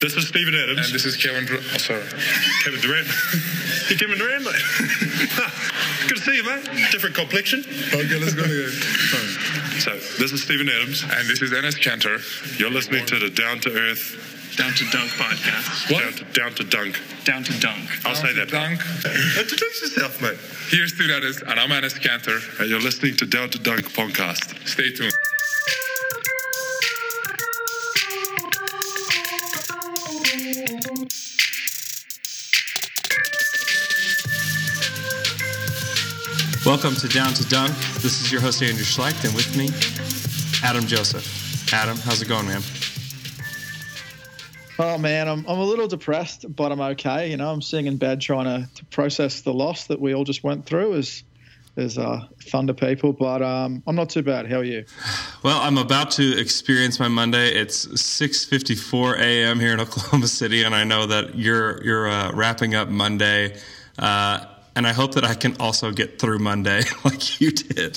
This is Steven Adams. And this is Kevin Durant. Oh, sorry. Kevin Durant. Hey, Kevin Durant, mate. Good to see you, mate. Different complexion. Okay, let's go again. So, this is Steven Adams. And this is Enes Kanter. You're listening to the Down to Earth. Down to Dunk podcast. What? Down to Dunk. Down to Dunk. I'll say that. Dunk. Introduce yourself, mate. Here's Steven Adams, and I'm Enes Kanter. And you're listening to Down to Dunk podcast. Stay tuned. Welcome to Down to Dunk. This is your host, Andrew Schlecht, and with me, Adam Joseph. Adam, how's it going, man? Oh, man, I'm a little depressed, but I'm okay. You know, I'm sitting in bed trying to process the loss that we all just went through as Thunder people, but I'm not too bad. How are you? Well, I'm about to experience my Monday. It's 6:54 a.m. here in Oklahoma City, and I know that you're wrapping up Monday, and I hope that I can also get through Monday like you did.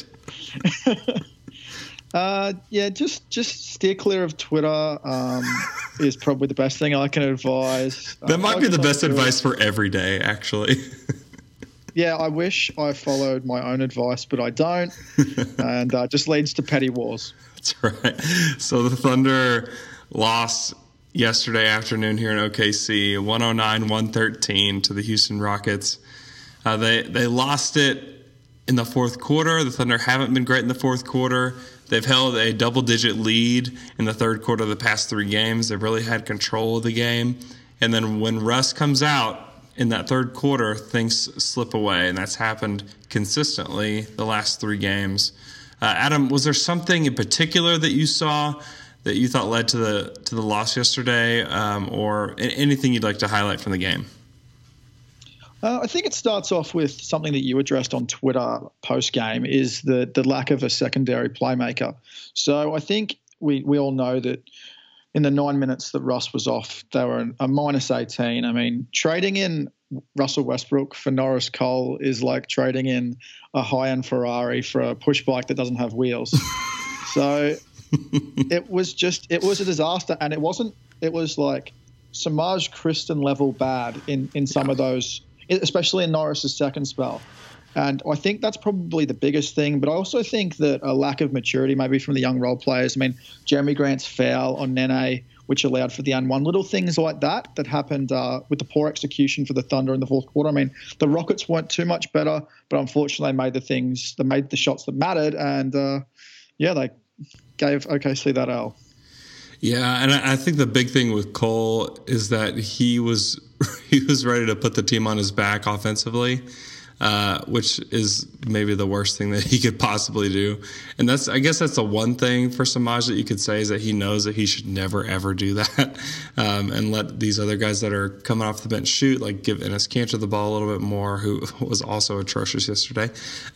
Yeah, just steer clear of Twitter is probably the best thing I can advise. That might be the best advice for every day, actually. Yeah, I wish I followed my own advice, but I don't, and just leads to petty wars. That's right. So the Thunder lost yesterday afternoon here in OKC, 109-113 to the Houston Rockets. They lost it in the fourth quarter. The Thunder haven't been great in the fourth quarter. They've held a double-digit lead in the third quarter of the past three games. They've really had control of the game. And then when Russ comes out in that third quarter, things slip away, and that's happened consistently the last three games. Adam, was there something in particular that you saw that you thought led to the loss yesterday, or anything you'd like to highlight from the game? I think it starts off with something that you addressed on Twitter post-game, is the lack of a secondary playmaker. So I think we all know that in the 9 minutes that Russ was off, they were a minus 18. I mean, trading in Russell Westbrook for Norris Cole is like trading in a high-end Ferrari for a push bike that doesn't have wheels. So it was a disaster, and it was like Samaj Kristen level bad in some of those, especially in Norris's second spell. And I think that's probably the biggest thing. But I also think that a lack of maturity maybe from the young role players. I mean, Jeremy Grant's foul on Nene, which allowed for the and-one. Little things like that happened with the poor execution for the Thunder in the fourth quarter. I mean, the Rockets weren't too much better, but unfortunately they made the shots that mattered. And, they gave OKC that L. Yeah, and I think the big thing with Cole is that he was ready to put the team on his back offensively, which is maybe the worst thing that he could possibly do. And I guess that's the one thing for Samaj that you could say, is that he knows that he should never, ever do that, and let these other guys that are coming off the bench shoot, like give Enes Kanter the ball a little bit more, who was also atrocious yesterday,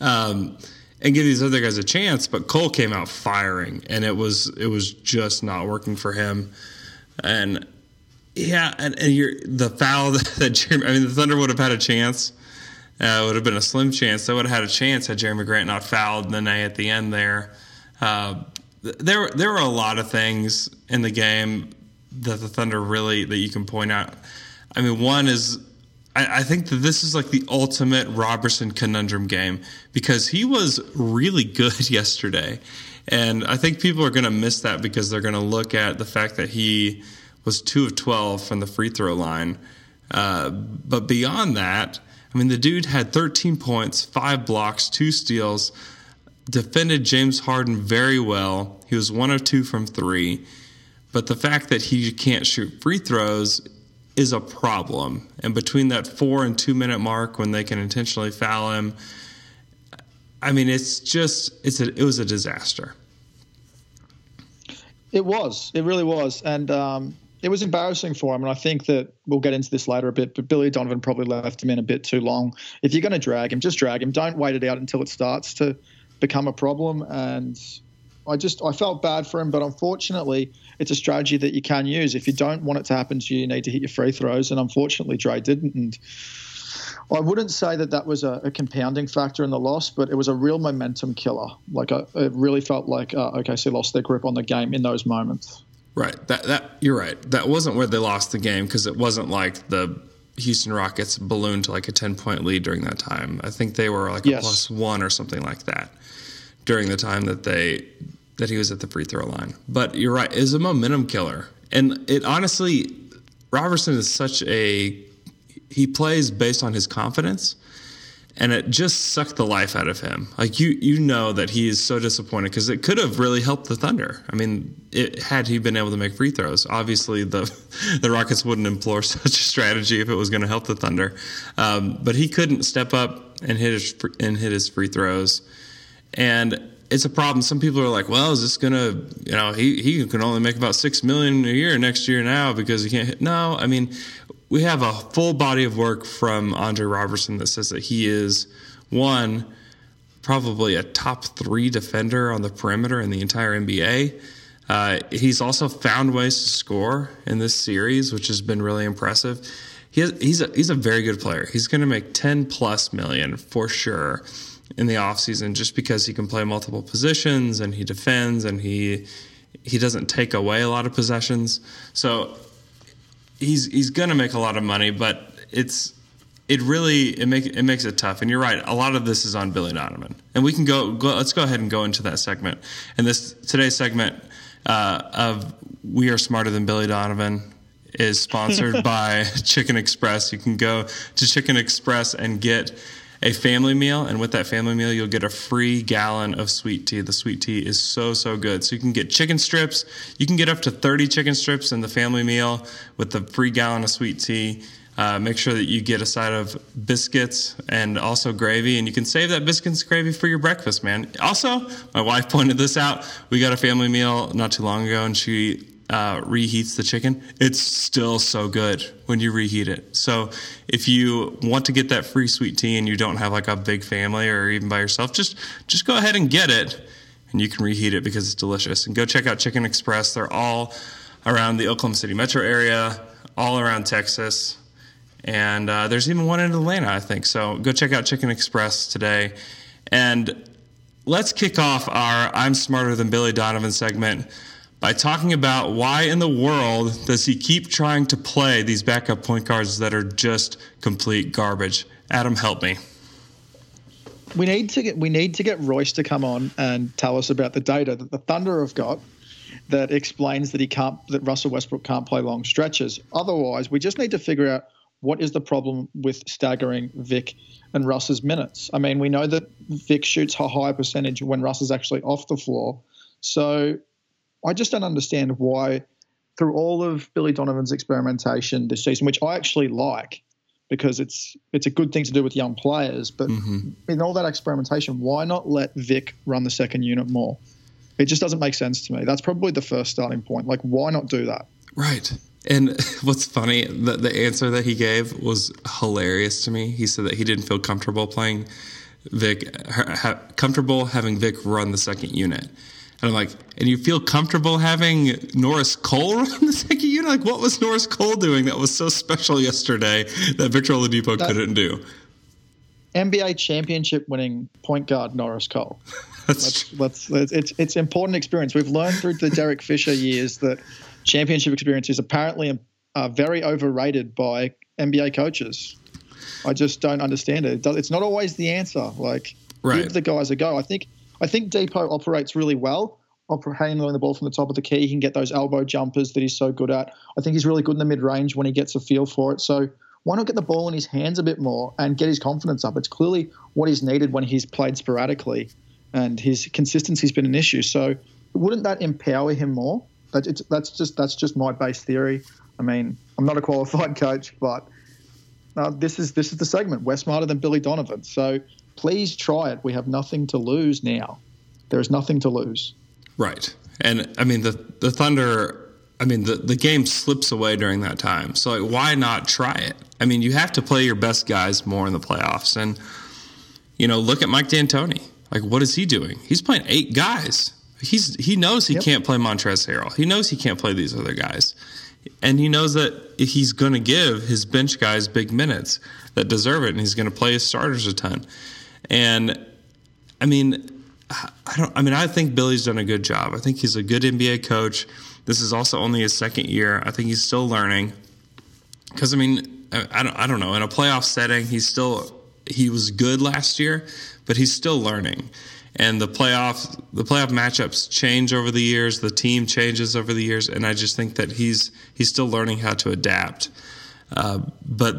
and give these other guys a chance. But Cole came out firing, and it was just not working for him. And yeah, and the foul that Jeremy, I mean, the Thunder would have had a chance. It would have been a slim chance. They would have had a chance had Jeremy Grant not fouled Nene at the end there. There were a lot of things in the game that the Thunder that you can point out. I mean, one is, I think that this is like the ultimate Robertson conundrum game, because he was really good yesterday. And I think people are going to miss that because they're going to look at the fact that he was 2 of 12 from the free throw line. But beyond that, I mean, the dude had 13 points, 5 blocks, 2 steals, defended James Harden very well. He was 1 of 2 from 3. But the fact that he can't shoot free throws is a problem. And between that 4 and 2 minute mark when they can intentionally foul him, I mean, it was a disaster. It was. It really was. And it was embarrassing for him. And I think that we'll get into this later a bit, but Billy Donovan probably left him in a bit too long. If you're going to drag him, just drag him. Don't wait it out until it starts to become a problem. And I felt bad for him, but unfortunately it's a strategy that you can use. If you don't want it to happen to you, you need to hit your free throws. And unfortunately Dre didn't. And I wouldn't say that was a compounding factor in the loss, but it was a real momentum killer. Like it really felt like OKC lost their grip on the game in those moments. Right. That you're right. That wasn't where they lost the game because it wasn't like the Houston Rockets ballooned to like a 10-point lead during that time. I think they were like a +1 or something like that during the time that he was at the free throw line. But you're right. It's a momentum killer. And it honestly, Robertson is he plays based on his confidence. And it just sucked the life out of him. Like, you know that he is so disappointed because it could have really helped the Thunder. I mean, had he been able to make free throws. Obviously, the Rockets wouldn't employ such a strategy if it was going to help the Thunder. But he couldn't step up and hit his free throws. And it's a problem. Some people are like, well, is this going to, he can only make about $6 million a year next year now because he can't hit. No, I mean, we have a full body of work from Andre Robertson that says that he is, one, probably a top 3 defender on the perimeter in the entire NBA. He's also found ways to score in this series, which has been really impressive. He's a very good player. He's going to make $10+ million for sure in the offseason just because he can play multiple positions and he defends and he doesn't take away a lot of possessions. So he's going to make a lot of money, but it makes it tough. And you're right, a lot of this is on Billy Donovan. And we can let's go ahead and go into that segment. And today's segment of We Are Smarter Than Billy Donovan is sponsored by Chicken Express. You can go to Chicken Express and get a family meal, and with that family meal, you'll get a free gallon of sweet tea. The sweet tea is so, so good. So you can get chicken strips. You can get up to 30 chicken strips in the family meal with the free gallon of sweet tea. Make sure that you get a side of biscuits and also gravy, and you can save that biscuits and gravy for your breakfast, man. Also, my wife pointed this out. We got a family meal not too long ago, and she reheats the chicken. It's still so good when you reheat it. So if you want to get that free sweet tea and you don't have like a big family or even by yourself, just go ahead and get it, and you can reheat it because it's delicious. And go check out Chicken Express. They're all around the Oklahoma City metro area, all around Texas, and there's even one in Atlanta, I think. So go check out Chicken Express today. And let's kick off our I'm Smarter Than Billy Donovan segment by talking about why in the world does he keep trying to play these backup point guards that are just complete garbage. Adam, help me. We need to get Royce to come on and tell us about the data that the Thunder have got that explains that Russell Westbrook can't play long stretches. Otherwise, we just need to figure out what is the problem with staggering Vic and Russ's minutes. I mean, we know that Vic shoots a higher percentage when Russ is actually off the floor. So I just don't understand why, through all of Billy Donovan's experimentation this season, which I actually like because it's a good thing to do with young players, but in all that experimentation, why not let Vic run the second unit more? It just doesn't make sense to me. That's probably the first starting point. Like, why not do that? Right. And what's funny, the answer that he gave was hilarious to me. He said that he didn't feel comfortable playing Vic, comfortable having Vic run the second unit. And I'm like, and you feel comfortable having Norris Cole run the second unit? Like, what was Norris Cole doing that was so special yesterday that Victor Oladipo couldn't do? NBA championship winning point guard Norris Cole. It's important experience. We've learned through the Derek Fisher years that championship experience is apparently very overrated by NBA coaches. I just don't understand it. It's not always the answer. Like, give the guys a go. I think Depot operates really well, handling the ball from the top of the key. He can get those elbow jumpers that he's so good at. I think he's really good in the mid-range when he gets a feel for it. So why not get the ball in his hands a bit more and get his confidence up? It's clearly what he's needed when he's played sporadically, and his consistency's been an issue. So wouldn't that empower him more? That's just my base theory. I mean, I'm not a qualified coach, but this is the segment. We're smarter than Billy Donovan. So please try it. We have nothing to lose now. There is nothing to lose. Right. And, I mean, the Thunder, I mean, the game slips away during that time. So, like, why not try it? I mean, you have to play your best guys more in the playoffs. And, look at Mike D'Antoni. Like, what is he doing? He's playing 8 guys. He knows he can't play Montrezl Harrell. He knows he can't play these other guys. And he knows that he's going to give his bench guys big minutes that deserve it, and he's going to play his starters a ton. And I think Billy's done a good job. I think he's a good NBA coach This is also only his second year. I think he's still learning. Because, I mean, I don't know. In a playoff setting, he was good last year, but he's still learning. And the playoff matchups change over the years. The team changes over the years, and I just think that he's still learning how to adapt. But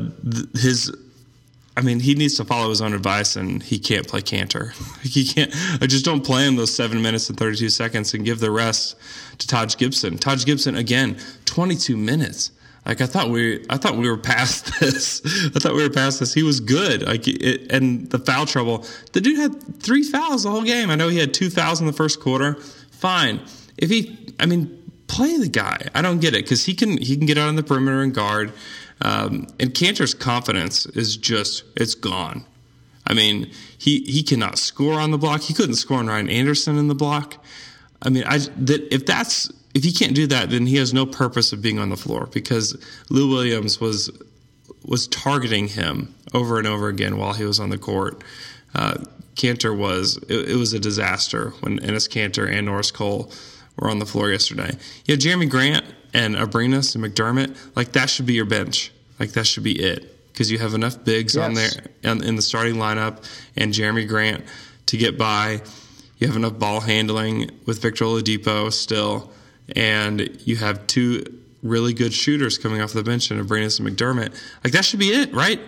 he needs to follow his own advice, and he can't play Cantor. He can't. I just don't play him those 7 minutes and 32 seconds and give the rest to Taj Gibson. Taj Gibson again, 22 minutes. Like I thought we were past this. I thought we were past this. He was good. And the foul trouble. The dude had 3 fouls the whole game. I know he had 2 fouls in the first quarter. Fine. Play the guy. I don't get it because he can get out on the perimeter and guard. And Cantor's confidence is it's gone. I mean, he cannot score on the block. He couldn't score on Ryan Anderson in the block. I mean, if he can't do that, then he has no purpose of being on the floor because Lou Williams was targeting him over and over again while he was on the court. Cantor was a disaster when Enes Kanter and Norris Cole were on the floor yesterday. You have Jeremy Grant and Abrinas and McDermott. Like that should be your bench. Like that should be it because you have enough bigs on there in the starting lineup and Jeremy Grant to get by. You have enough ball handling with Victor Oladipo still. And you have 2 really good shooters coming off the bench in Abrinas and McDermott. Like that should be it, right?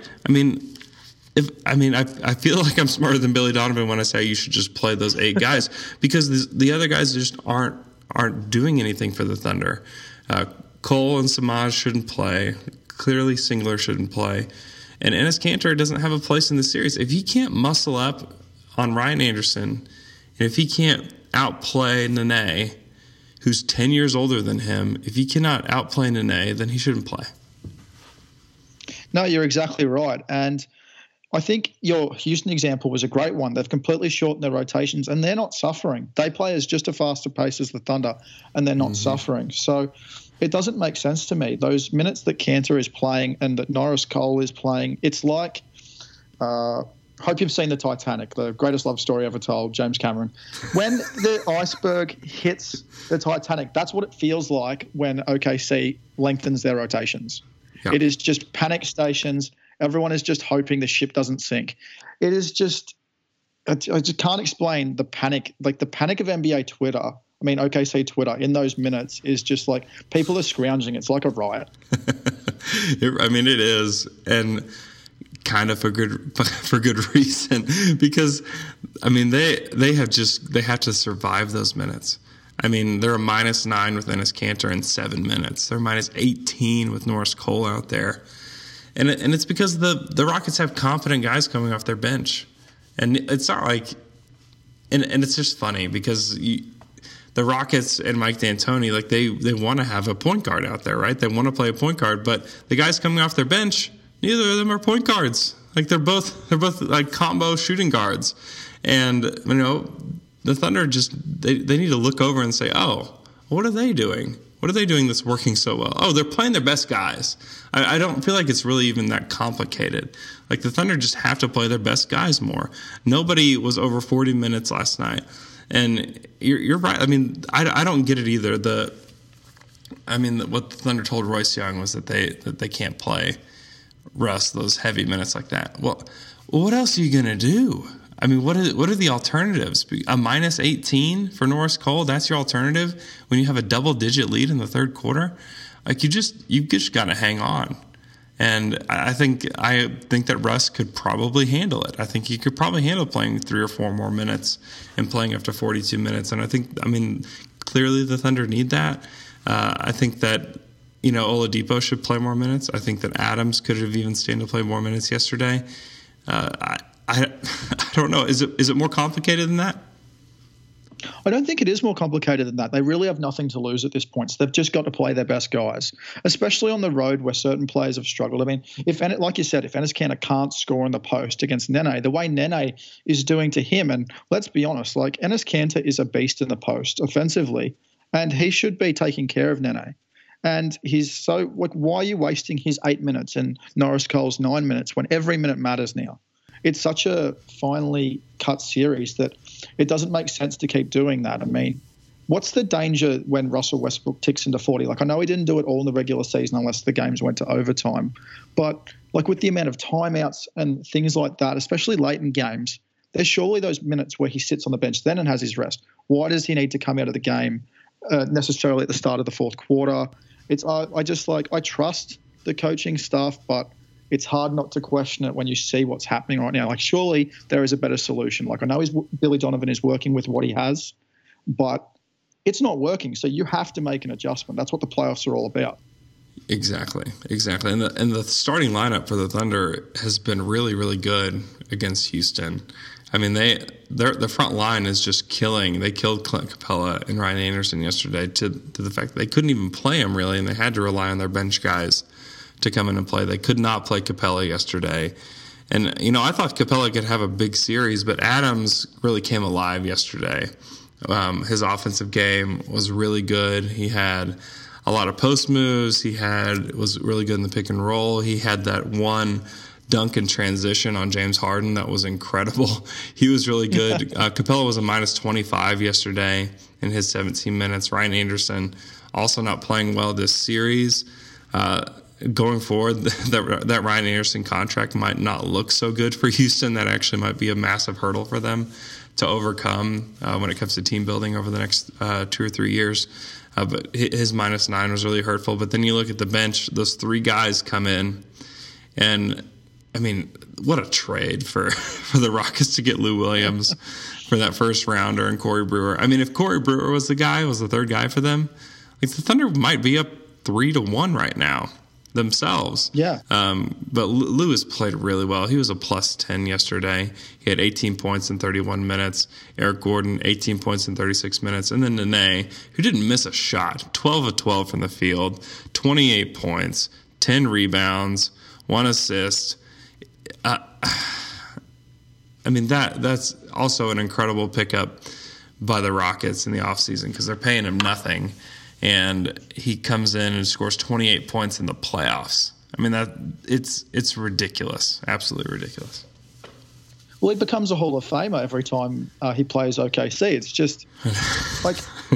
I feel like I'm smarter than Billy Donovan when I say you should just play those 8 guys because the other guys just aren't doing anything for the Thunder. Cole and Samaj shouldn't play. Clearly, Singler shouldn't play. And Enes Kanter doesn't have a place in the series. If he can't muscle up on Ryan Anderson, and if he can't outplay Nene, who's 10 years older than him, if he cannot outplay Nene, then he shouldn't play. No, you're exactly right. And I think your Houston example was a great one. They've completely shortened their rotations, and they're not suffering. They play as just a faster pace as the Thunder, and they're not suffering. So it doesn't make sense to me. Those minutes that Cantor is playing and that Norris Cole is playing, it's like hope you've seen the Titanic, the greatest love story ever told, James Cameron. When the iceberg hits the Titanic, that's what it feels like when OKC lengthens their rotations. Yep. It is just panic stations. Everyone is just hoping the ship doesn't sink. It is just I just can't explain the panic. Like the panic of NBA Twitter, OKC Twitter in those minutes is just like people are scrounging. It's like a riot. It is. And kind of for good reason because they have to survive those minutes. They're a -9 with Enes Kanter in 7 minutes. They're -18 with Norris Cole out there, and it's because the Rockets have confident guys coming off their bench, and it's not like, and it's just funny because the Rockets and Mike D'Antoni, like they want to have a point guard out there, right? They want to play a point guard, but the guys coming off their bench, neither of them are point guards. Like they're both like combo shooting guards, and the Thunder just they need to look over and say, oh, what are they doing? What are they doing that's working so well? Oh, they're playing their best guys. I don't feel like it's really even that complicated. Like the Thunder just have to play their best guys more. Nobody was over 40 minutes last night, and you're right. I don't get it either. What the Thunder told Royce Young was that they can't play Russ those heavy minutes like that. Well, what else are you gonna do? What are the alternatives? A -18 for Norris Cole? That's your alternative when you have a double-digit lead in the third quarter? Like you just got to hang on. And I think that Russ could probably handle it. I think he could probably handle playing 3 or 4 more minutes and playing up to 42 minutes. And I think clearly the Thunder need that. I think that Oladipo should play more minutes. I think that Adams could have even stayed to play more minutes yesterday. I don't know. Is it more complicated than that? I don't think it is more complicated than that. They really have nothing to lose at this point. So they've just got to play their best guys, especially on the road where certain players have struggled. Like you said, if Enes Kanter can't score in the post against Nene, the way Nene is doing to him, and let's be honest, like Enes Kanter is a beast in the post offensively, and he should be taking care of Nene. And he's so like, why are you wasting his 8 minutes and Norris Cole's 9 minutes when every minute matters now? It's such a finely cut series that it doesn't make sense to keep doing that. what's the danger when Russell Westbrook ticks into 40? Like, I know he didn't do it all in the regular season unless the games went to overtime. But, like, with the amount of timeouts and things like that, especially late in games, there's surely those minutes where he sits on the bench then and has his rest. Why does he need to come out of the game necessarily at the start of the fourth quarter? I trust the coaching staff, but it's hard not to question it when you see what's happening right now. Like, surely there is a better solution. Like, I know Billy Donovan is working with what he has, but it's not working. So you have to make an adjustment. That's what the playoffs are all about. Exactly. And the starting lineup for the Thunder has been really, really good against Houston. I mean, their front line is just killing. They killed Clint Capella and Ryan Anderson yesterday to the fact that they couldn't even play him, really, and they had to rely on their bench guys to come in and play. They could not play Capella yesterday. And, I thought Capella could have a big series, but Adams really came alive yesterday. His offensive game was really good. He had a lot of post moves. Was really good in the pick and roll. He had that one dunk in transition on James Harden that was incredible. He was really good. Capella was a minus 25 yesterday in his 17 minutes. Ryan Anderson also not playing well this series. Going forward, that Ryan Anderson contract might not look so good for Houston. That actually might be a massive hurdle for them to overcome when it comes to team building over the next 2 or 3 years. But his minus 9 was really hurtful. But then you look at the bench, those 3 guys come in, and I mean, what a trade for the Rockets to get Lou Williams for that first rounder and Corey Brewer. I mean, if Corey Brewer was the third guy for them, like, the Thunder might be up 3-1 right now themselves. Yeah. But Lou has played really well. He was a plus 10 yesterday. He had 18 points in 31 minutes. Eric Gordon, 18 points in 36 minutes. And then Nene, who didn't miss a shot, 12 of 12 from the field, 28 points, 10 rebounds, 1 assist. I mean, that's also an incredible pickup by the Rockets in the offseason because they're paying him nothing. And he comes in and scores 28 points in the playoffs. I mean, it's ridiculous, absolutely ridiculous. Well, he becomes a Hall of Famer every time he plays OKC. It's just like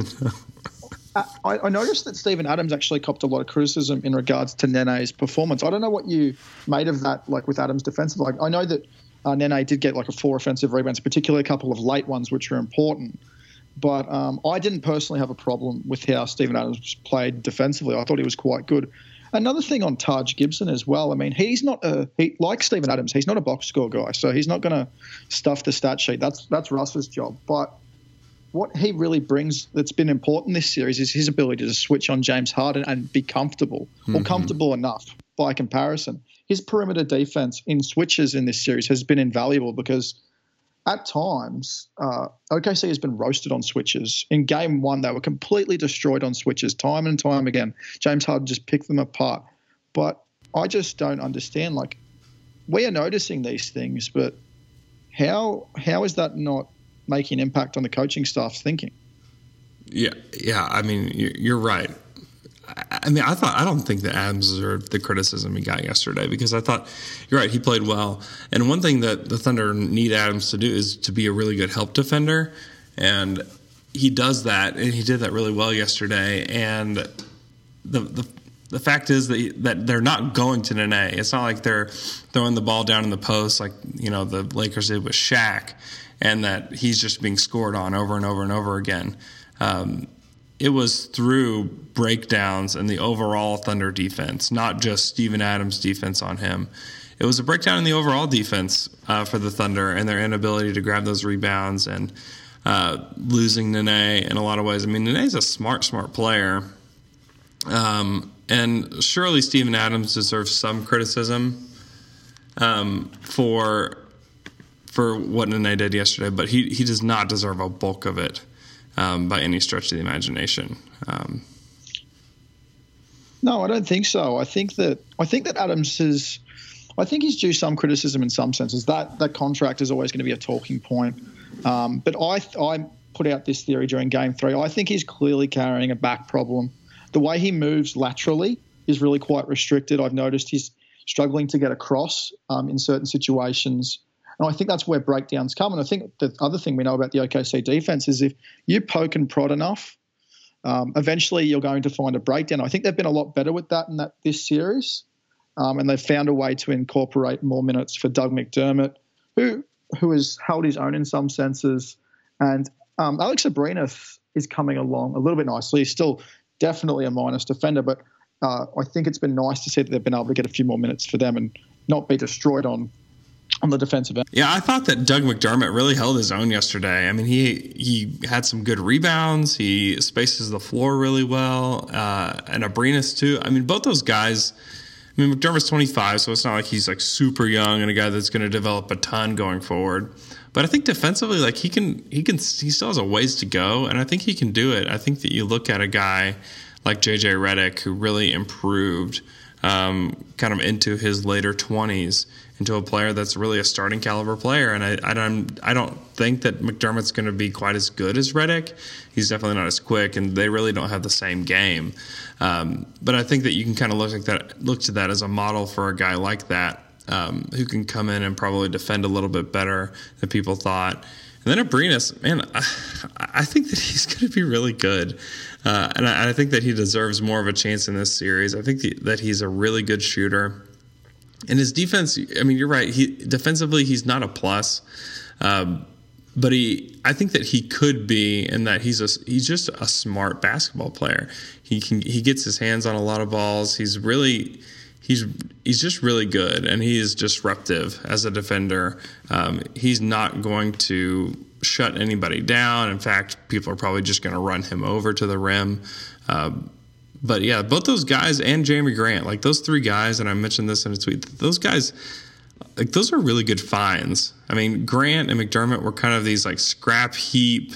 I noticed that Steven Adams actually copped a lot of criticism in regards to Nene's performance. I don't know what you made of that, like with Adams' defensive. Like, I know that Nene did get like 4 offensive rebounds, particularly a couple of late ones, which are important. But I didn't personally have a problem with how Steven Adams played defensively. I thought he was quite good. Another thing on Taj Gibson as well. I mean, he's not like Steven Adams. He's not a box score guy, so he's not going to stuff the stat sheet. That's Russ's job. But what he really brings that's been important this series is his ability to switch on James Harden and be comfortable, or comfortable enough by comparison. His perimeter defense in switches in this series has been invaluable because at times, OKC has been roasted on switches. In game 1, they were completely destroyed on switches time and time again. James Harden just picked them apart. But I just don't understand. Like, we are noticing these things, but how is that not making an impact on the coaching staff's thinking? Yeah. I mean, you're right. I mean, I don't think that Adams deserved the criticism he got yesterday because I thought, you're right, he played well. And one thing that the Thunder need Adams to do is to be a really good help defender. And he does that, and he did that really well yesterday. And the fact is that they're not going to Nene. It's not like they're throwing the ball down in the post like, the Lakers did with Shaq, and that he's just being scored on over and over and over again. It was through breakdowns in the overall Thunder defense, not just Steven Adams' defense on him. It was a breakdown in the overall defense for the Thunder and their inability to grab those rebounds and losing Nene in a lot of ways. I mean, Nene's a smart player. And surely Steven Adams deserves some criticism for what Nene did yesterday, but he does not deserve a bulk of it. By any stretch of the imagination. No, I don't think so. I think that Adams is. I think he's due some criticism in some senses. That contract is always going to be a talking point. But I put out this theory during Game 3. I think he's clearly carrying a back problem. The way he moves laterally is really quite restricted. I've noticed he's struggling to get across in certain situations. And I think that's where breakdowns come. And I think the other thing we know about the OKC defense is if you poke and prod enough, eventually you're going to find a breakdown. I think they've been a lot better with that in this series. And they've found a way to incorporate more minutes for Doug McDermott, who has held his own in some senses. And Alex Abrines is coming along a little bit nicely. He's still definitely a minus defender, but I think it's been nice to see that they've been able to get a few more minutes for them and not be destroyed on the defensive end. Yeah, I thought that Doug McDermott really held his own yesterday. I mean, he had some good rebounds. He spaces the floor really well. And Abrines too. I mean, both those guys. I mean, McDermott's 25, so it's not like he's like super young and a guy that's going to develop a ton going forward. But I think defensively, like he still has a ways to go, and I think he can do it. I think that you look at a guy like JJ Redick, who really improved kind of into his later 20s, into a player that's really a starting caliber player. And I don't think that McDermott's going to be quite as good as Redick. He's definitely not as quick, and they really don't have the same game. But I think that you can kind of look to that as a model for a guy like that, who can come in and probably defend a little bit better than people thought. And then Abrines, man, I think that he's going to be really good. And I think that he deserves more of a chance in this series. I think that he's a really good shooter. And his defense, I mean, you're right. Defensively, he's not a plus. But I think that he could be, in that he's just a smart basketball player. He gets his hands on a lot of balls. He's just really good, and he is disruptive as a defender. He's not going to shut anybody down. In fact, people are probably just going to run him over to the rim. But yeah, both those guys and Jeremy Grant, like those three guys, and I mentioned this in a tweet, those guys, like those are really good finds. I mean, Grant and McDermott were kind of these like scrap heap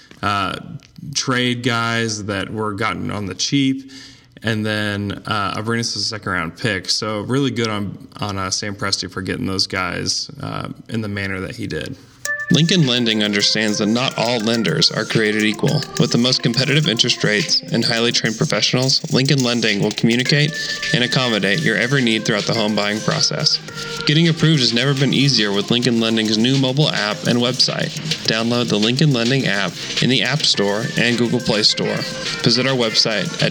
trade guys that were gotten on the cheap. And then Abrines is a second-round pick. So really good on Sam Presti for getting those guys in the manner that he did. Lincoln Lending understands that not all lenders are created equal. With the most competitive interest rates and highly trained professionals, Lincoln Lending will communicate and accommodate your every need throughout the home buying process. Getting approved has never been easier with Lincoln Lending's new mobile app and website. Download the Lincoln Lending app in the App Store and Google Play Store. Visit our website at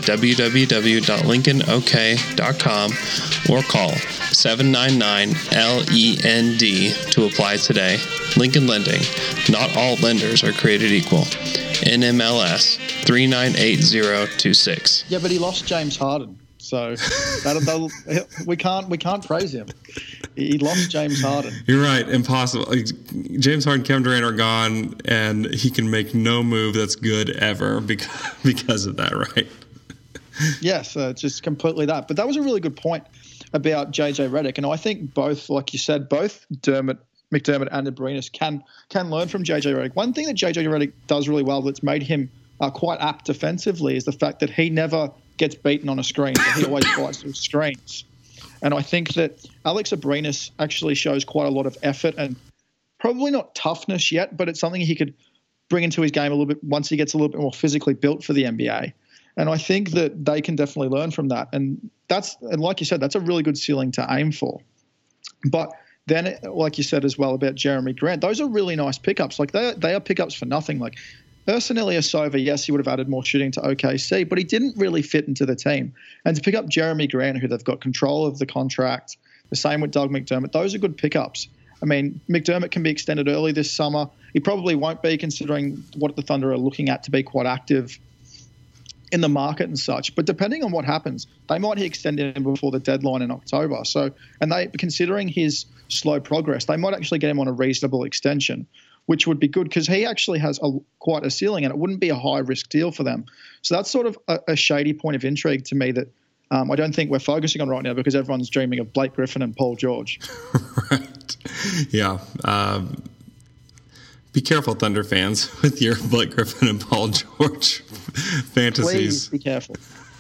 www.lincolnok.com or call 799-LEND to apply today. Lincoln Lending. Not all lenders are created equal. NMLS 398026. Yeah, but he lost James Harden, so we can't praise him. He lost James Harden. You're right. Impossible. James Harden, Kevin Durant are gone, and he can make no move that's good ever because of that, right? Yes, just completely that. But that was a really good point about JJ Redick, and I think both, like you said, both McDermott and Abrines can learn from JJ Redick. One thing that JJ Redick does really well that's made him quite apt defensively is the fact that he never gets beaten on a screen. So he always fights through screens. And I think that Alex Abrines actually shows quite a lot of effort and probably not toughness yet, but it's something he could bring into his game a little bit once he gets a little bit more physically built for the NBA. And I think that they can definitely learn from that. And like you said, that's a really good ceiling to aim for. But then, like you said as well about Jeremy Grant, those are really nice pickups. Like they are pickups for nothing. Like Ersan Ilyasova, yes, he would have added more shooting to OKC, but he didn't really fit into the team. And to pick up Jeremy Grant, who they've got control of the contract, the same with Doug McDermott, those are good pickups. I mean, McDermott can be extended early this summer. He probably won't be, considering what the Thunder are looking at to be quite active in the market and such. But depending on what happens, they might extend him before the deadline in October. So, and considering his slow progress, they might actually get him on a reasonable extension, which would be good because he actually has quite a ceiling, and it wouldn't be a high-risk deal for them. So that's sort of a shady point of intrigue to me that I don't think we're focusing on right now because everyone's dreaming of Blake Griffin and Paul George. Right. Yeah. Be careful, Thunder fans, with your Blake Griffin and Paul George fantasies. Please be careful.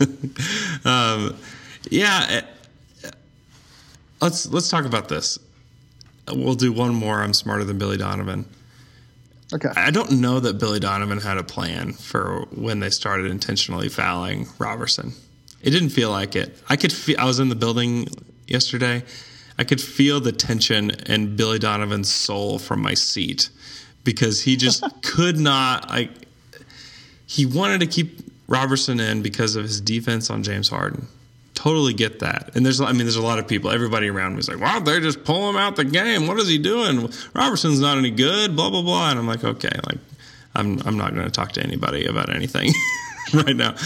Let's talk about this. We'll do one more. I'm smarter than Billy Donovan. Okay. I don't know that Billy Donovan had a plan for when they started intentionally fouling Robertson. It didn't feel like it. I was in the building yesterday. I could feel the tension in Billy Donovan's soul from my seat because he just could not. He wanted to keep Robertson in because of his defense on James Harden. Totally get that. And there's a lot of people, everybody around me is like, wow, they just pull him out the game. What is he doing? Robertson's not any good, blah, blah, blah. And I'm like, okay, like, I'm not going to talk to anybody about anything right now.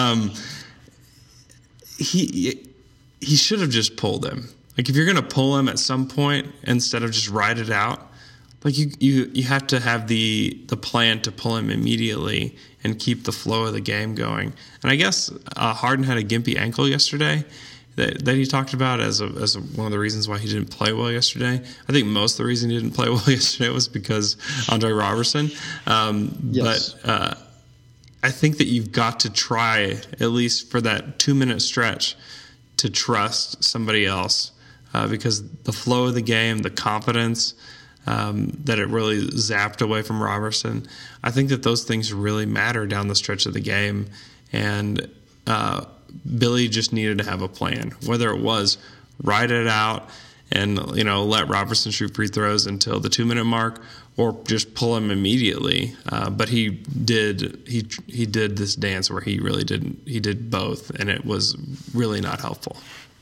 He should have just pulled him. Like, if you're going to pull him at some point instead of just ride it out, like you have to have the plan to pull him immediately and keep the flow of the game going. And I guess Harden had a gimpy ankle yesterday that he talked about as one of the reasons why he didn't play well yesterday. I think most of the reason he didn't play well yesterday was because Andre Robertson. Yes. But I think that you've got to try, at least for that 2-minute stretch, to trust somebody else because the flow of the game, the confidence, that it really zapped away from Robertson. I think that those things really matter down the stretch of the game. And Billy just needed to have a plan, whether it was ride it out and, let Robertson shoot free throws until the 2-minute mark or just pull him immediately. But he did this dance where he did both, and it was really not helpful.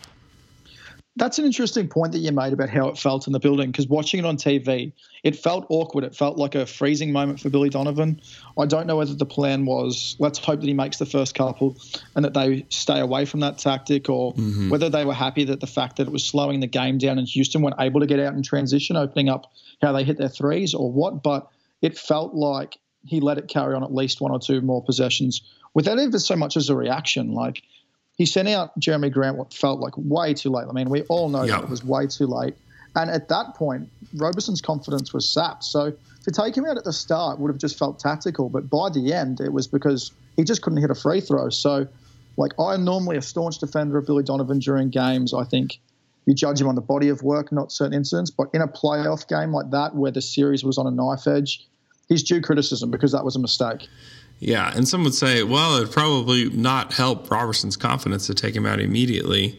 That's an interesting point that you made about how it felt in the building, because watching it on TV, it felt awkward. It felt like a freezing moment for Billy Donovan. I don't know whether the plan was, let's hope that he makes the first couple and that they stay away from that tactic, or whether they were happy that the fact that it was slowing the game down and Houston weren't able to get out in transition, opening up how they hit their threes or what. But it felt like he let it carry on at least one or two more possessions without even so much as a reaction. Like, he sent out Jeremy Grant what felt like way too late. I mean, we all know that it was way too late. And at that point, Roberson's confidence was sapped. So to take him out at the start would have just felt tactical. But by the end, it was because he just couldn't hit a free throw. So, like, I'm normally a staunch defender of Billy Donovan during games. I think you judge him on the body of work, not certain incidents. But in a playoff game like that where the series was on a knife edge, he's due criticism because that was a mistake. Yeah, and some would say, well, it would probably not help Robertson's confidence to take him out immediately.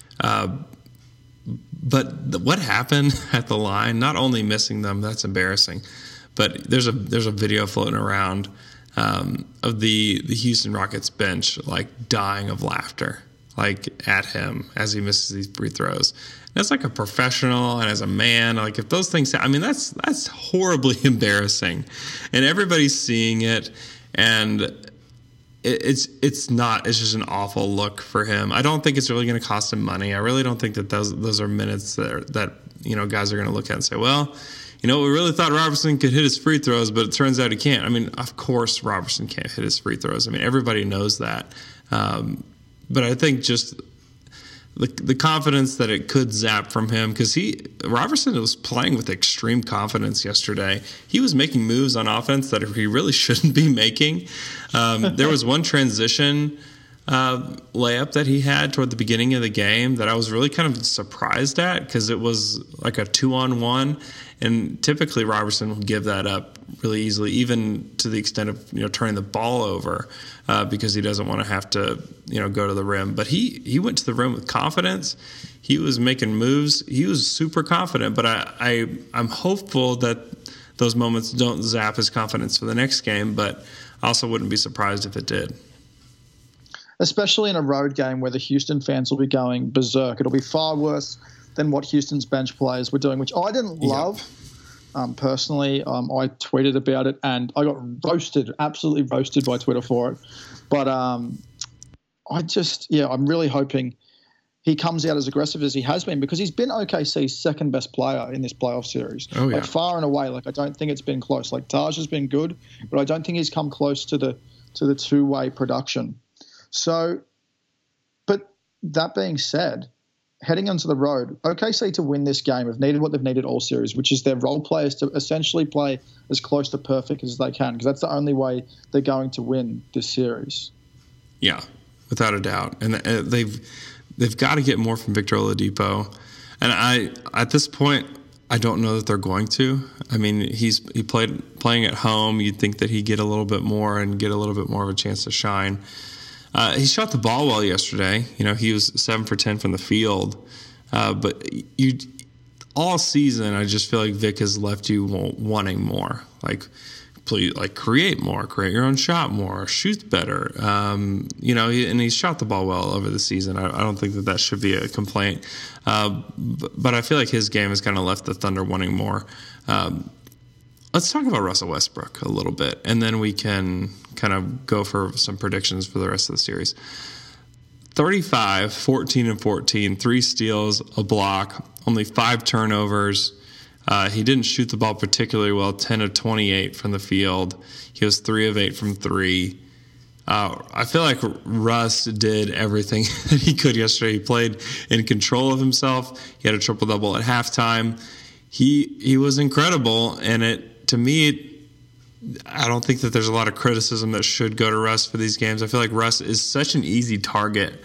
But what happened at the line, not only missing them, that's embarrassing, but there's a video floating around of the Houston Rockets bench, like, dying of laughter, like, at him as he misses these free throws. That's like a professional and as a man, like, if those things, I mean, that's horribly embarrassing, and everybody's seeing it. And it's just an awful look for him. I don't think it's really going to cost him money. I really don't think that those are minutes that guys are going to look at and say, well, we really thought Robertson could hit his free throws, but it turns out he can't. I mean, of course Robertson can't hit his free throws. I mean, everybody knows that. But I think just the confidence that it could zap from him, because Robertson was playing with extreme confidence yesterday. He was making moves on offense that he really shouldn't be making. There was one transition layup that he had toward the beginning of the game that I was really kind of surprised at, because it was like a 2-on-1, and typically Robertson will give that up really easily, even to the extent of turning the ball over, because he doesn't want to have to go to the rim. But he went to the rim with confidence. He was making moves. He was super confident. But I'm hopeful that those moments don't zap his confidence for the next game. But I also wouldn't be surprised if it did. Especially in a road game where the Houston fans will be going berserk. It'll be far worse than what Houston's bench players were doing, which I didn't love. Personally, I tweeted about it and I got absolutely roasted by Twitter for it. But I'm really hoping he comes out as aggressive as he has been, because he's been OKC's second best player in this playoff series. Oh, yeah. Like, far and away. Like, I don't think it's been close. Like, Taj has been good, but I don't think he's come close to the two-way production. So, but that being said, heading onto the road, OKC to win this game have needed what they've needed all series, which is their role players to essentially play as close to perfect as they can, because that's the only way they're going to win this series. Yeah, without a doubt. And they've got to get more from Victor Oladipo. And at this point, I don't know that they're going to. I mean, playing at home. You'd think that he'd get a little bit more and get a little bit more of a chance to shine. He shot the ball well yesterday. He was 7 for 10 from the field. But you all season, I just feel like Vic has left you wanting more. Like, please, like create more, create your own shot more, shoot better. And he's shot the ball well over the season. I don't think that should be a complaint. But I feel like his game has kind of left the Thunder wanting more. Let's talk about Russell Westbrook a little bit, and then we can kind of go for some predictions for the rest of the series. 35, 14, and 14, 3 steals, a block, only 5 turnovers. He didn't shoot the ball particularly well, 10 of 28 from the field. He was 3 of 8 from 3. I feel like Russ did everything that he could yesterday. He played in control of himself. He had a triple-double at halftime. He was incredible, and to me, I don't think that there's a lot of criticism that should go to Russ for these games. I feel like Russ is such an easy target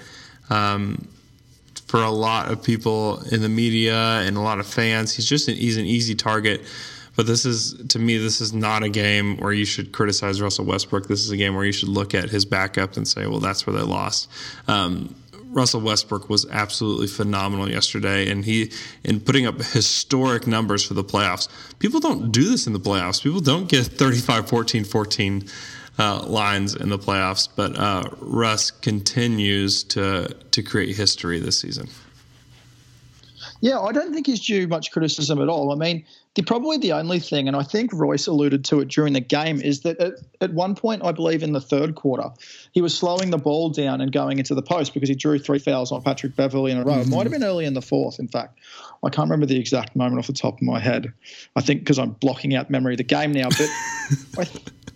for a lot of people in the media and a lot of fans. He's an easy target. But this is not a game where you should criticize Russell Westbrook. This is a game where you should look at his backup and say, well, that's where they lost. Russell Westbrook was absolutely phenomenal yesterday, and in putting up historic numbers for the playoffs. People don't do this in the playoffs. People don't get 35, 14, 14 lines in the playoffs, but Russ continues to create history this season. Yeah, I don't think he's due much criticism at all. I mean, probably the only thing, and I think Royce alluded to it during the game, is that at one point, I believe in the third quarter, he was slowing the ball down and going into the post because he drew 3 fouls on Patrick Beverley in a row. It might have been early in the fourth, in fact. I can't remember the exact moment off the top of my head. I think because I'm blocking out memory of the game now. But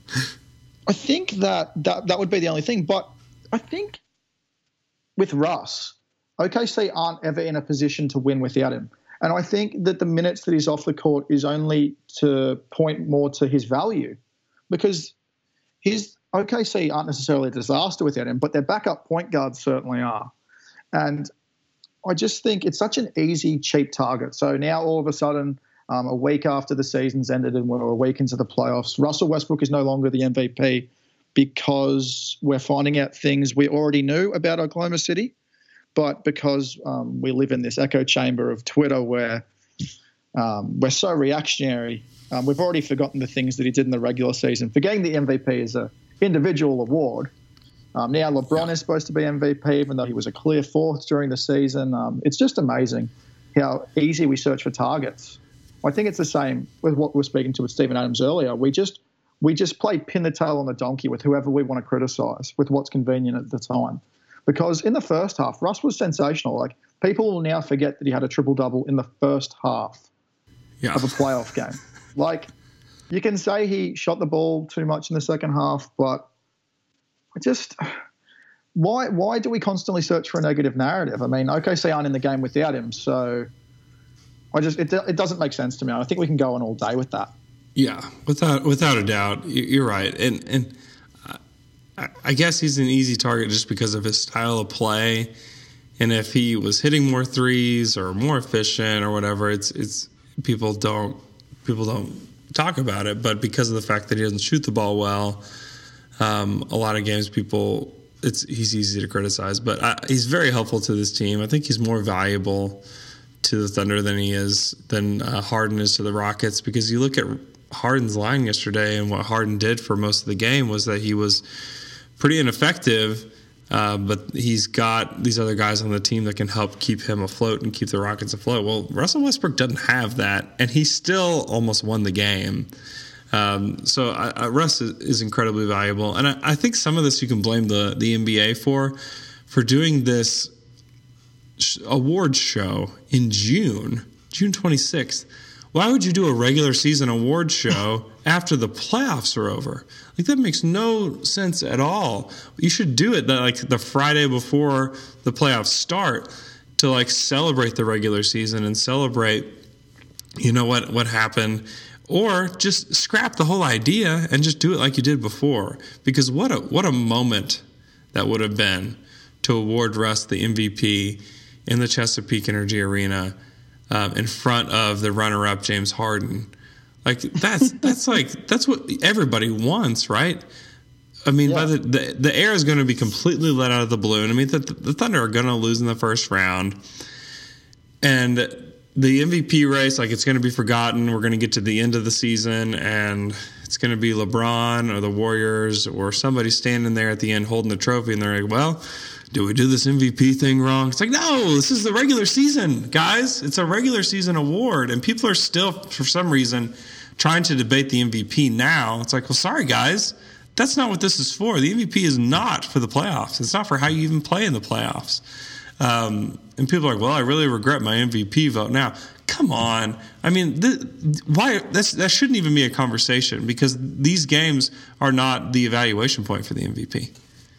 I think that would be the only thing. But I think with Russ, OKC aren't ever in a position to win without him. And I think that the minutes that he's off the court is only to point more to his value, because his OKC aren't necessarily a disaster without him, but their backup point guards certainly are. And I just think it's such an easy, cheap target. So now all of a sudden, a week after the season's ended and we're a week into the playoffs, Russell Westbrook is no longer the MVP because we're finding out things we already knew about Oklahoma City. But because we live in this echo chamber of Twitter where we're so reactionary, we've already forgotten the things that he did in the regular season, forgetting the MVP is an individual award. Now LeBron is supposed to be MVP, even though he was a clear fourth during the season. It's just amazing how easy we search for targets. I think it's the same with what we were speaking to with Steven Adams earlier. We just play pin the tail on the donkey with whoever we want to criticize, with what's convenient at the time. Because in the first half, Russ was sensational. Like, people will now forget that he had a triple-double in the first half of a playoff game. Like, you can say he shot the ball too much in the second half, but why do we constantly search for a negative narrative? I mean, OKC aren't in the game without him, so it doesn't make sense to me. I think we can go on all day with that. Yeah, without a doubt, you're right, and I guess he's an easy target just because of his style of play, and if he was hitting more threes or more efficient or whatever, it's people don't talk about it. But because of the fact that he doesn't shoot the ball well, a lot of games he's easy to criticize. But he's very helpful to this team. I think he's more valuable to the Thunder than Harden is to the Rockets, because you look at Harden's line yesterday, and what Harden did for most of the game was that he was pretty ineffective, but he's got these other guys on the team that can help keep him afloat and keep the Rockets afloat. Well, Russell Westbrook doesn't have that, and he still almost won the game. So Russ is incredibly valuable, and I think some of this you can blame the NBA for doing this awards show in June 26th. Why would you do a regular season awards show after the playoffs are over? Like, that makes no sense at all. You should do it the Friday before the playoffs start to celebrate the regular season and celebrate, what happened, or just scrap the whole idea and just do it like you did before. Because what a moment that would have been to award Russ the MVP in the Chesapeake Energy Arena, in front of the runner-up James Harden. That's what everybody wants, right? I mean, by the air is going to be completely let out of the balloon. I mean, the Thunder are going to lose in the first round. And the MVP race, like, it's going to be forgotten. We're going to get to the end of the season, and it's going to be LeBron or the Warriors or somebody standing there at the end holding the trophy, and they're like, well, do we do this MVP thing wrong? It's like, no, this is the regular season, guys. It's a regular season award, and people are still, for some reason, trying to debate the MVP now. It's like, well, sorry, guys. That's not what this is for. The MVP is not for the playoffs. It's not for how you even play in the playoffs. And people are like, well, I really regret my MVP vote now. Come on. I mean, why? That shouldn't even be a conversation, because these games are not the evaluation point for the MVP.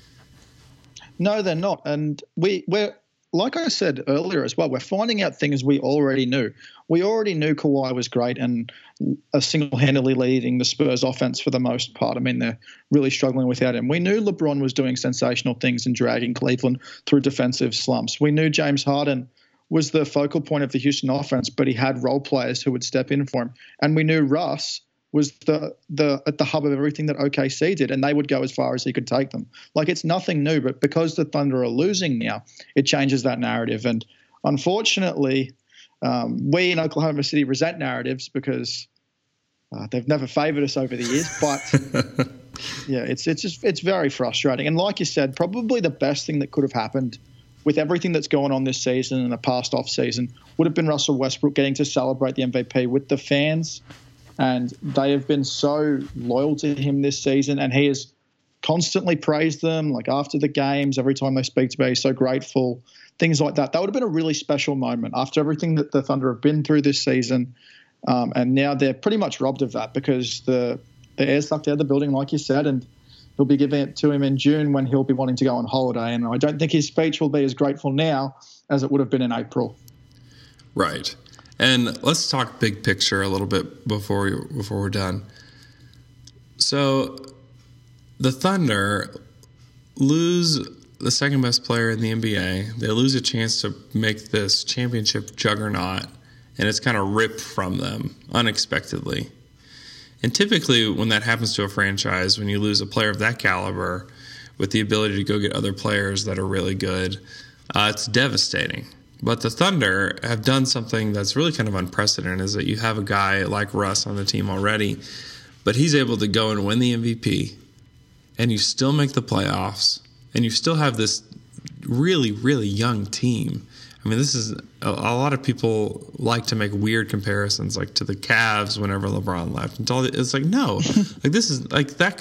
No, they're not. And we're like I said earlier as well, we're finding out things we already knew. We already knew Kawhi was great and single-handedly leading the Spurs offense for the most part. I mean, they're really struggling without him. We knew LeBron was doing sensational things and dragging Cleveland through defensive slumps. We knew James Harden was the focal point of the Houston offense, but he had role players who would step in for him. And we knew Russ was at the hub of everything that OKC did, and they would go as far as he could take them. Like, it's nothing new, but because the Thunder are losing now, it changes that narrative. And unfortunately, we in Oklahoma City resent narratives because they've never favored us over the years. But yeah, it's very frustrating. And like you said, probably the best thing that could have happened with everything that's going on this season and the past off season would have been Russell Westbrook getting to celebrate the MVP with the fans. And they have been so loyal to him this season, and he has constantly praised them, like after the games, every time they speak to me, he's so grateful, things like that. That would have been a really special moment after everything that the Thunder have been through this season. And now they're pretty much robbed of that because the air's sucked out of the building, like you said, and he'll be giving it to him in June when he'll be wanting to go on holiday. And I don't think his speech will be as grateful now as it would have been in April. Right. And let's talk big picture a little bit before we're done. So the Thunder lose the second best player in the NBA. They lose a chance to make this championship juggernaut, and it's kind of ripped from them unexpectedly. And typically when that happens to a franchise, when you lose a player of that caliber with the ability to go get other players that are really good, it's devastating. But the Thunder have done something that's really kind of unprecedented, is that you have a guy like Russ on the team already, but he's able to go and win the MVP, and you still make the playoffs, and you still have this really, really young team. I mean, this is a lot of people like to make weird comparisons, like to the Cavs whenever LeBron left. It's like, no, like this is like that's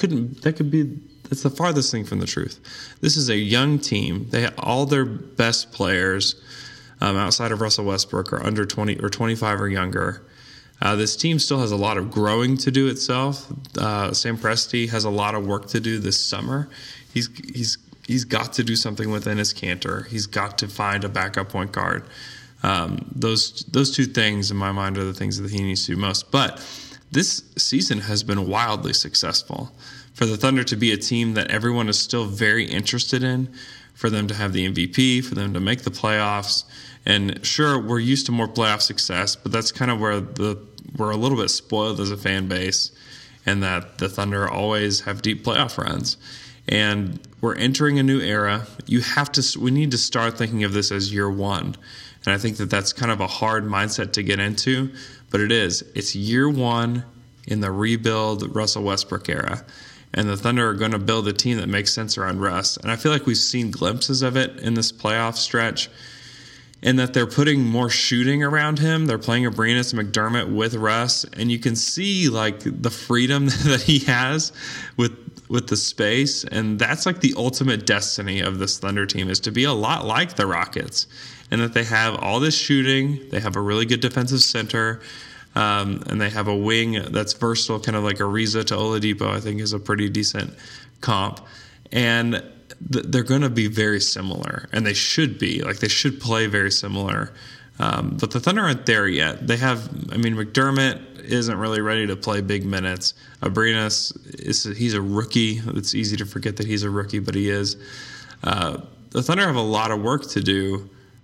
the farthest thing from the truth. This is a young team. They have all their best players outside of Russell Westbrook are under 20 or 25 or younger. This team still has a lot of growing to do itself. Sam Presti has a lot of work to do this summer. He's got to do something with Enes Kanter. He's got to find a backup point guard. Those two things in my mind are the things that he needs to do most. But this season has been wildly successful. For the Thunder to be a team that everyone is still very interested in, for them to have the MVP, for them to make the playoffs. And sure, we're used to more playoff success, but that's kind of where we're a little bit spoiled as a fan base, and that the Thunder always have deep playoff runs. And we're entering a new era. We need to start thinking of this as year one. And I think that that's kind of a hard mindset to get into, but it is. It's year one in the rebuild Russell Westbrook era. And the Thunder are going to build a team that makes sense around Russ. And I feel like we've seen glimpses of it in this playoff stretch, in that they're putting more shooting around him. They're playing Abrines and McDermott with Russ, and you can see like the freedom that he has with the space. And that's like the ultimate destiny of this Thunder team, is to be a lot like the Rockets, and that they have all this shooting. They have a really good defensive center. And they have a wing that's versatile, kind of like Ariza to Oladipo, I think is a pretty decent comp. And they're going to be very similar, and they should be. Like, they should play very similar. But the Thunder aren't there yet. McDermott isn't really ready to play big minutes. Abrines, he's a rookie. It's easy to forget that he's a rookie, but he is. The Thunder have a lot of work to do.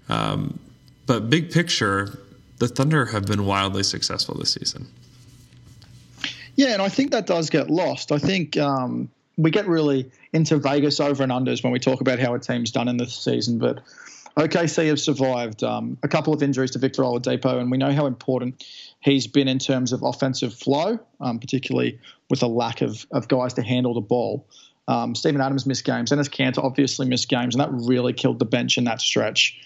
But big picture, the Thunder have been wildly successful this season. Yeah, and I think that does get lost. I think we get really into Vegas over and unders when we talk about how a team's done in this season. But OKC have survived a couple of injuries to Victor Oladipo, and we know how important he's been in terms of offensive flow, particularly with a lack of guys to handle the ball. Steven Adams missed games. Enes Kanter obviously missed games, and that really killed the bench in that stretch.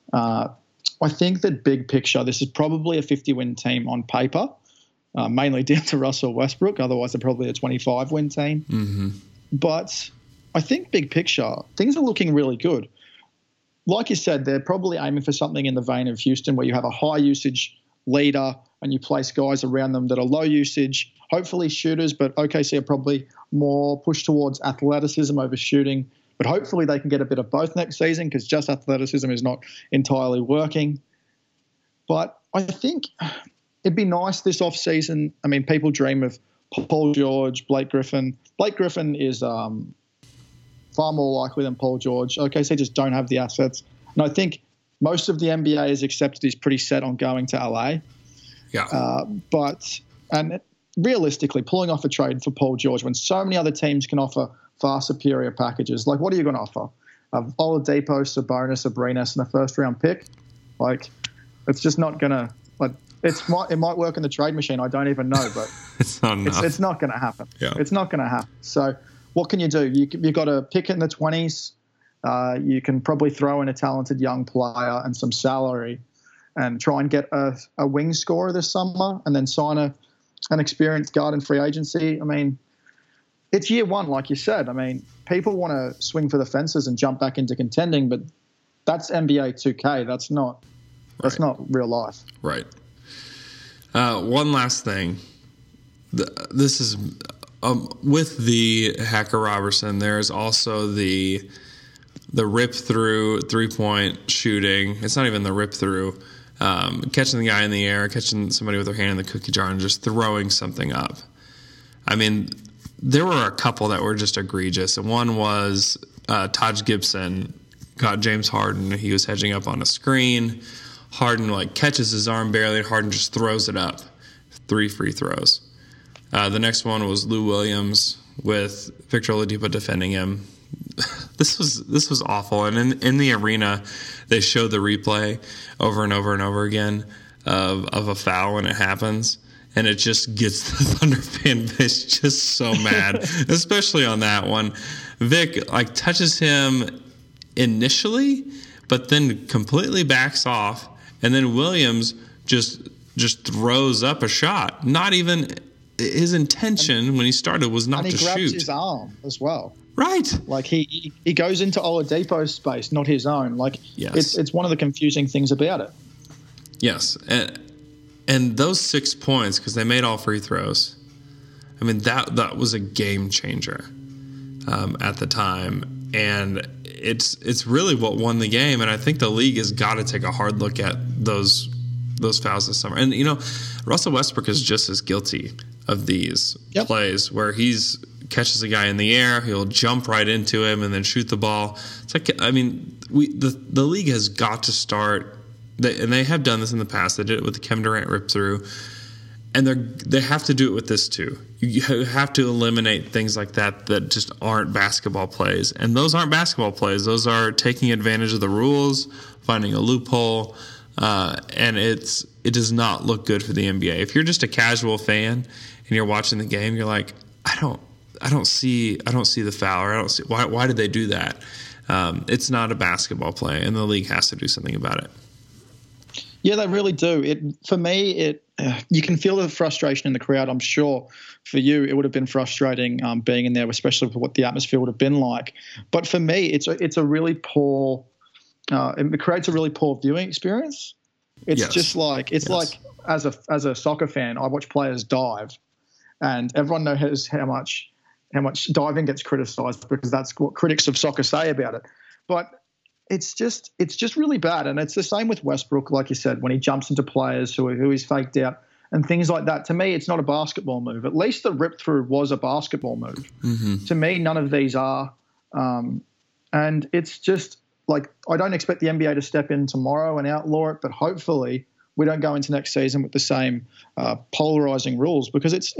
I think that big picture, this is probably a 50-win team on paper, mainly down to Russell Westbrook. Otherwise, they're probably a 25-win team. Mm-hmm. But I think big picture, things are looking really good. Like you said, they're probably aiming for something in the vein of Houston, where you have a high-usage leader and you place guys around them that are low usage, hopefully shooters, but OKC are probably more pushed towards athleticism over shooting. But hopefully they can get a bit of both next season, because just athleticism is not entirely working. But I think it'd be nice this offseason. I mean, people dream of Paul George, Blake Griffin. Blake Griffin is far more likely than Paul George. OKC just don't have the assets. And I think most of the NBA has accepted he's pretty set on going to LA. Yeah. But realistically, pulling off a trade for Paul George when so many other teams can offer far superior packages, like what are you going to offer? Oladipo, Sabonis, Abrines, and a first-round pick? Like, it's just not going to – like, it might work in the trade machine. I don't even know, but it's not enough. It's not going to happen. Yeah. It's not going to happen. So what can you do? You've got a pick in the 20s. You can probably throw in a talented young player and some salary and try and get a wing scorer this summer, and then sign an experienced guard in free agency. I mean, it's year one, like you said. I mean, people want to swing for the fences and jump back into contending, but that's NBA 2K. That's not real life. Right. One last thing. This is with the Hacker Robertson. There's also the rip through 3-point shooting. It's not even the rip through. Catching the guy in the air, catching somebody with their hand in the cookie jar, and just throwing something up. I mean, there were a couple that were just egregious. And one was Taj Gibson got James Harden. He was hedging up on a screen. Harden catches his arm barely. Harden just throws it up. 3 free throws. The next one was Lou Williams with Victor Oladipo defending him. This was awful. And in the arena, they showed the replay over and over and over again of a foul when it happens. And it just gets the Thunder fan base just so mad, especially on that one. Vic touches him initially, but then completely backs off. And then Williams just throws up a shot. Not even his intention when he started was not to shoot. And he grabs his arm as well. Right. He goes into Oladipo's space, not his own. Yes. It's one of the confusing things about it. Yes. And those 6 points, because they made all free throws, I mean, that was a game changer at the time. And it's really what won the game. And I think the league has got to take a hard look at those fouls this summer. And, Russell Westbrook is just as guilty of these plays where he's catches a guy in the air, he'll jump right into him and then shoot the ball. It's the league has got to start, and they have done this in the past. They did it with the Kevin Durant rip through, and they have to do it with this too. You have to eliminate things like that just aren't basketball plays, and those aren't basketball plays. Those are taking advantage of the rules, finding a loophole, and it does not look good for the NBA. If you're just a casual fan and you're watching the game, you're like, I don't see the foul, or I don't see why did they do that? It's not a basketball play, and the league has to do something about it. Yeah, they really do. For me, you can feel the frustration in the crowd. I'm sure for you, it would have been frustrating being in there, especially for what the atmosphere would have been like. But for me, it's a really poor. It creates a really poor viewing experience. It's just like as a soccer fan, I watch players dive, and everyone knows how much diving gets criticized, because that's what critics of soccer say about it. But it's just really bad. And it's the same with Westbrook, like you said, when he jumps into players who he's faked out and things like that. To me, it's not a basketball move. At least the rip through was a basketball move. Mm-hmm. To me, none of these are. And it's just I don't expect the NBA to step in tomorrow and outlaw it, but hopefully we don't go into next season with the same polarizing rules, because it's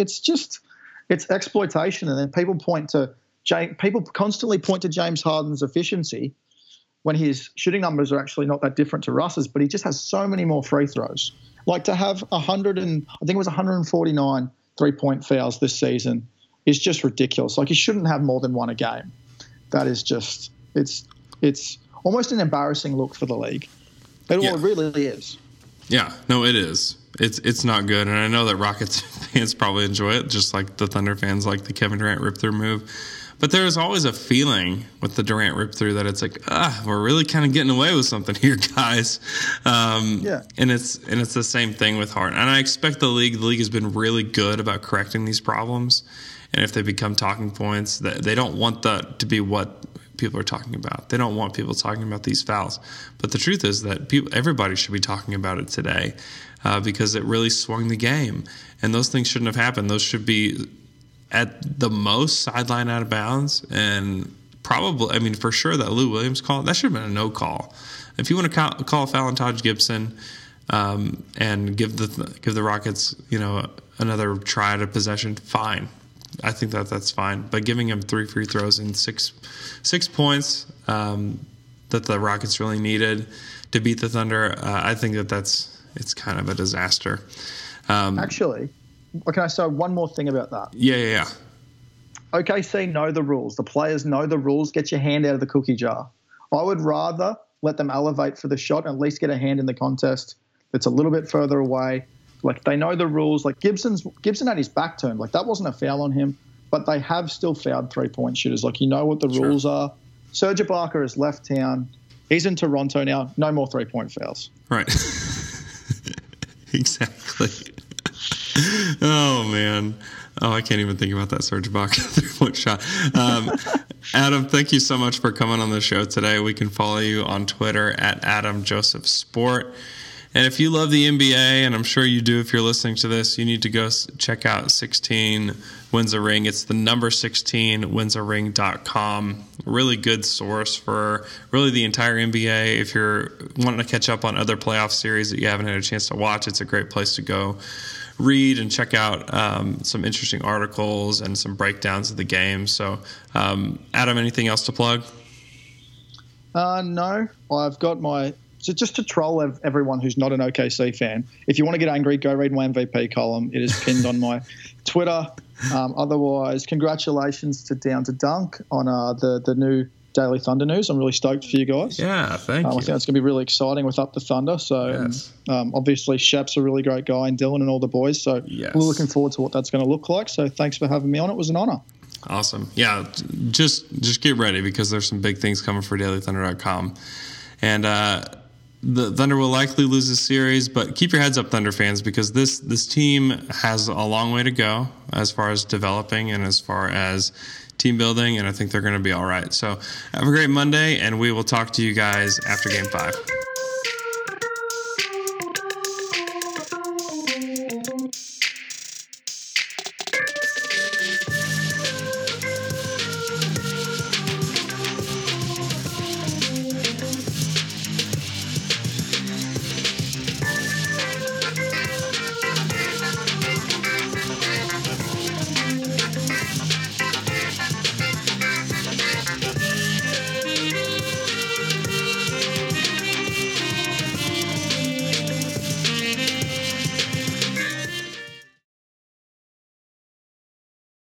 exploitation. And then people constantly point to James Harden's efficiency, when his shooting numbers are actually not that different to Russ's, but he just has so many more free throws. Like to have 149 3-point fouls this season is just ridiculous. Like he shouldn't have more than one a game. That is just it's almost an embarrassing look for the league. It really is. Yeah, no, it is. It's not good, and I know that Rockets fans probably enjoy it, just like the Thunder fans like the Kevin Durant rip-through move. But there's always a feeling with the Durant rip-through that it's like, we're really kind of getting away with something here, guys. And it's the same thing with Harden. And I expect the league has been really good about correcting these problems. And if they become talking points, they don't want that to be what people are talking about. They don't want people talking about these fouls. But the truth is that everybody should be talking about it today because it really swung the game. And those things shouldn't have happened. Those should be at the most sideline out of bounds. And probably, I mean, for sure that Lou Williams call, that should have been a no call. If you want to call a foul on Taj Gibson and give the Rockets, another try at a possession, fine. I think that's fine. But giving him 3 free throws and six points that the Rockets really needed to beat the Thunder, I think it's kind of a disaster. Actually, can I say one more thing about that? Yeah. OKC know the rules. The players know the rules. Get your hand out of the cookie jar. I would rather let them elevate for the shot and at least get a hand in the contest that's a little bit further away. Like, they know the rules. Like, Gibson had his back turned. Like, that wasn't a foul on him. But they have still fouled 3-point shooters. Like, you know what the rules are. Serge Ibaka has left town. He's in Toronto now. No more 3-point fouls. Right. Exactly. Oh, man. Oh, I can't even think about that Serge Ibaka 3-point shot. Adam, thank you so much for coming on the show today. We can follow you on Twitter at AdamJosephSport. And if you love the NBA, and I'm sure you do if you're listening to this, you need to go check out 16 Wins a Ring. It's the number 16 winsaring.com. Really good source for really the entire NBA. If you're wanting to catch up on other playoff series that you haven't had a chance to watch, it's a great place to go read and check out some interesting articles and some breakdowns of the game. So, Adam, anything else to plug? No. I've got my... So just to troll everyone who's not an OKC fan, if you want to get angry, go read my MVP column. It is pinned on my Twitter. Otherwise, congratulations to Down to Dunk on the new Daily Thunder News. I'm really stoked for you guys. Yeah, thank you. I think it's going to be really exciting with Up the Thunder. So yes. Obviously, Shep's a really great guy, and Dylan and all the boys. So yes. We're looking forward to what that's going to look like. So thanks for having me on. It was an honor. Awesome. Yeah, just get ready because there's some big things coming for DailyThunder.com. And the Thunder will likely lose this series, but keep your heads up, Thunder fans, because this team has a long way to go as far as developing and as far as team building, and I think they're going to be all right. So have a great Monday, and we will talk to you guys after Game 5.